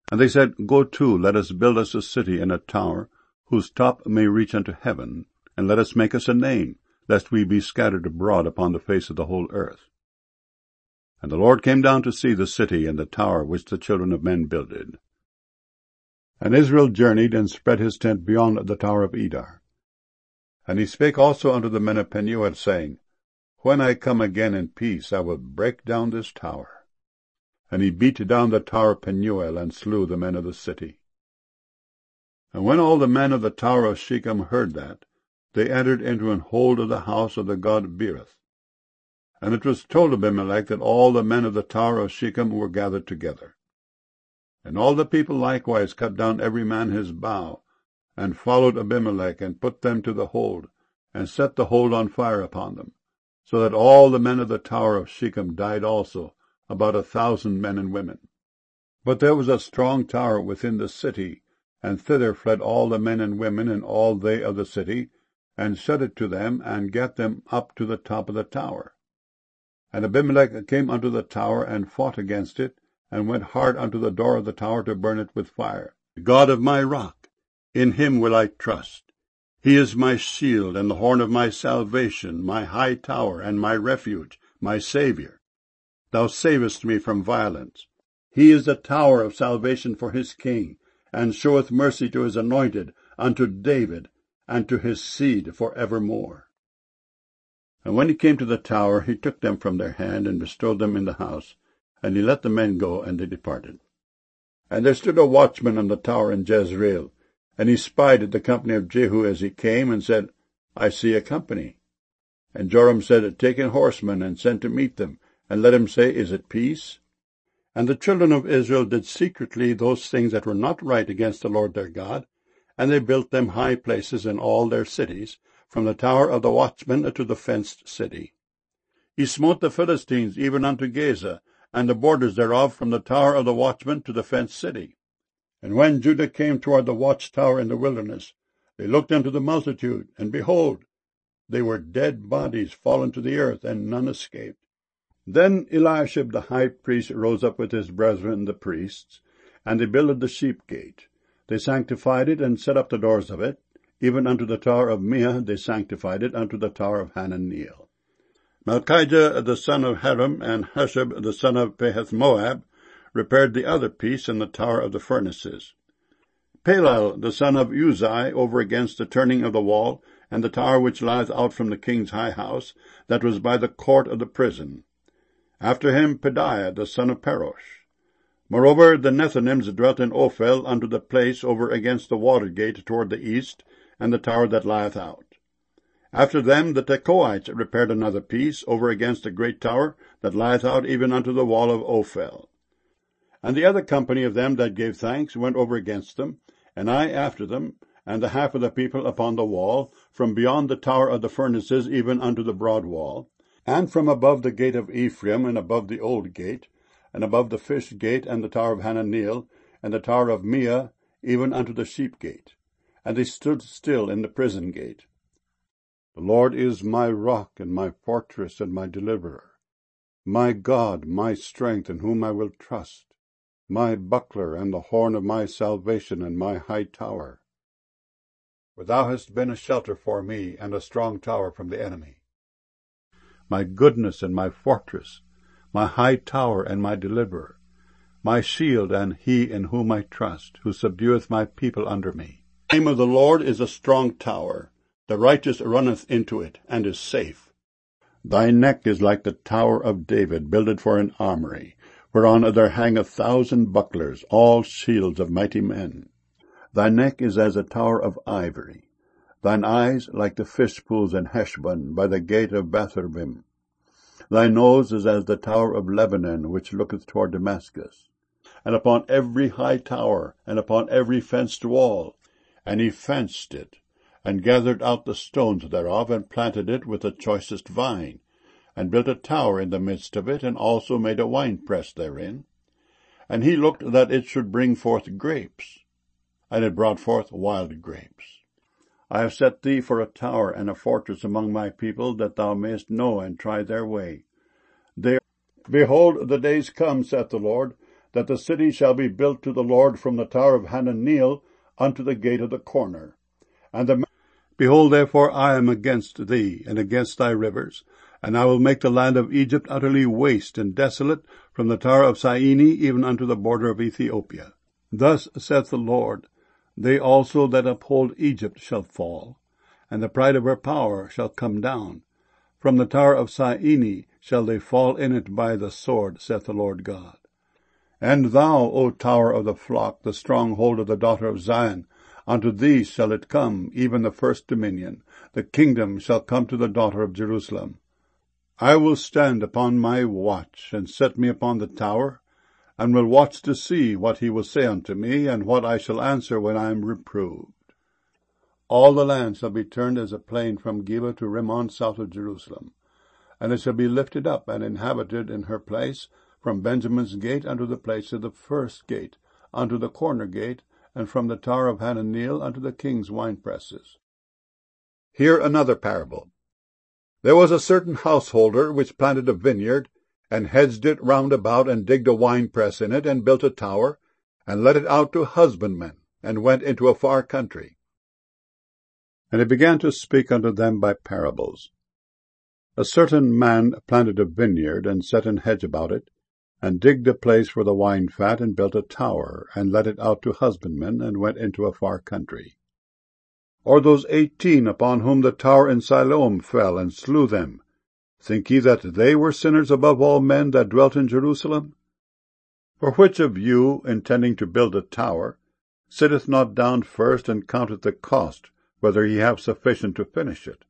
And they said, Go to, let us build us a city and a tower, whose top may reach unto heaven, and let us make us a name, lest we be scattered abroad upon the face of the whole earth. And the Lord came down to see the city and the tower which the children of men builded. And Israel journeyed and spread his tent beyond the tower of Edar. And he spake also unto the men of Penuel, saying, When I come again in peace, I will break down this tower. And he beat down the tower of Penuel, and slew the men of the city. And when all the men of the tower of Shechem heard that, they entered into an hold of the house of the god Berith. And it was told Abimelech that all the men of the tower of Shechem were gathered together. And all the people likewise cut down every man his bough, and followed Abimelech, and put them to the hold, and set the hold on fire upon them, so that all the men of the tower of Shechem died also, about 1,000 men and women. But there was a strong tower within the city, and thither fled all the men and women, and all they of the city, and shut it to them, and gat them up to the top of the tower. And Abimelech came unto the tower, and fought against it, and went hard unto the door of the tower to burn it with fire. The God of my rock, in him will I trust. He is my shield, and the horn of my salvation, my high tower, and my refuge, my Saviour. Thou savest me from violence. He is the tower of salvation for his king, and showeth mercy to his anointed, unto David, and to his seed for evermore. And when he came to the tower, he took them from their hand, and bestowed them in the house, and he let the men go, and they departed. And there stood a watchman on the tower in Jezreel, and he spied the company of Jehu as he came, and said, I see a company. And Joram said, Take in horsemen, and send to meet them, and let him say, Is it peace? And the children of Israel did secretly those things that were not right against the Lord their God, and they built them high places in all their cities, from the tower of the watchman to the fenced city. He smote the Philistines even unto Gaza, and the borders thereof from the tower of the watchman to the fenced city. And when Judah came toward the watchtower in the wilderness, they looked unto the multitude, and behold, they were dead bodies fallen to the earth, and none escaped. Then Eliashib the high priest rose up with his brethren the priests, and they builded the sheep gate. They sanctified it, and set up the doors of it. Even unto the tower of Meah they sanctified it, unto the tower of Hananeel. Malchijah the son of Haram, and Hushab the son of Pahath-Moab, repaired the other piece in the tower of the furnaces. Palal the son of Uzai over against the turning of the wall, and the tower which lieth out from the king's high house, that was by the court of the prison. After him Pedaiah the son of Parosh. Moreover, the Nethinims dwelt in Ophel unto the place over against the water gate toward the east, and the tower that lieth out. After them the Tekoites repaired another piece over against the great tower that lieth out even unto the wall of Ophel. And the other company of them that gave thanks went over against them, and I after them, and the half of the people upon the wall, from beyond the tower of the furnaces even unto the broad wall, and from above the gate of Ephraim, and above the old gate, and above the fish gate, and the tower of Hananeel, and the tower of Meah, even unto the sheep gate. And they stood still in the prison gate. The Lord is my rock, and my fortress, and my deliverer, my God, my strength, in whom I will trust, my buckler, and the horn of my salvation, and my high tower. For thou hast been a shelter for me, and a strong tower from the enemy. My goodness and my fortress, my high tower and my deliverer, my shield and he in whom I trust, who subdueth my people under me. The name of the Lord is a strong tower. The righteous runneth into it, and is safe. Thy neck is like the tower of David, builded for an armory, whereon there hang 1,000 bucklers, all shields of mighty men. Thy neck is as a tower of ivory. Thine eyes like the fish pools in Heshbon, by the gate of Bethabim. Thy nose is as the tower of Lebanon, which looketh toward Damascus. And upon every high tower, and upon every fenced wall, and he fenced it, and gathered out the stones thereof, and planted it with the choicest vine, and built a tower in the midst of it, and also made a winepress therein. And he looked that it should bring forth grapes, and it brought forth wild grapes. I have set thee for a tower and a fortress among my people, that thou mayest know and try their way. Behold, the days come, saith the Lord, that the city shall be built to the Lord from the tower of Hananeel unto the gate of the corner. Behold, therefore, I am against thee, and against thy rivers, and I will make the land of Egypt utterly waste and desolate, from the tower of Syene even unto the border of Ethiopia. Thus saith the Lord, they also that uphold Egypt shall fall, and the pride of her power shall come down. From the tower of Syene shall they fall in it by the sword, saith the Lord God. And thou, O tower of the flock, the stronghold of the daughter of Zion, unto thee shall it come, even the first dominion. The kingdom shall come to the daughter of Jerusalem. I will stand upon my watch, and set me upon the tower, and will watch to see what he will say unto me, and what I shall answer when I am reproved. All the land shall be turned as a plain from Geba to Rimmon south of Jerusalem, and it shall be lifted up and inhabited in her place, from Benjamin's gate unto the place of the first gate, unto the corner gate, and from the tower of Hananeel unto the king's winepresses. Hear another parable. There was a certain householder which planted a vineyard, and hedged it round about, and digged a winepress in it, and built a tower, and let it out to husbandmen, and went into a far country. And he began to speak unto them by parables. A certain man planted a vineyard, and set an hedge about it, and digged a place for the wine fat, and built a tower, and let it out to husbandmen, and went into a far country. Or those 18 upon whom the tower in Siloam fell, and slew them, think ye that they were sinners above all men that dwelt in Jerusalem? For which of you, intending to build a tower, sitteth not down first, and counteth the cost, whether he have sufficient to finish it?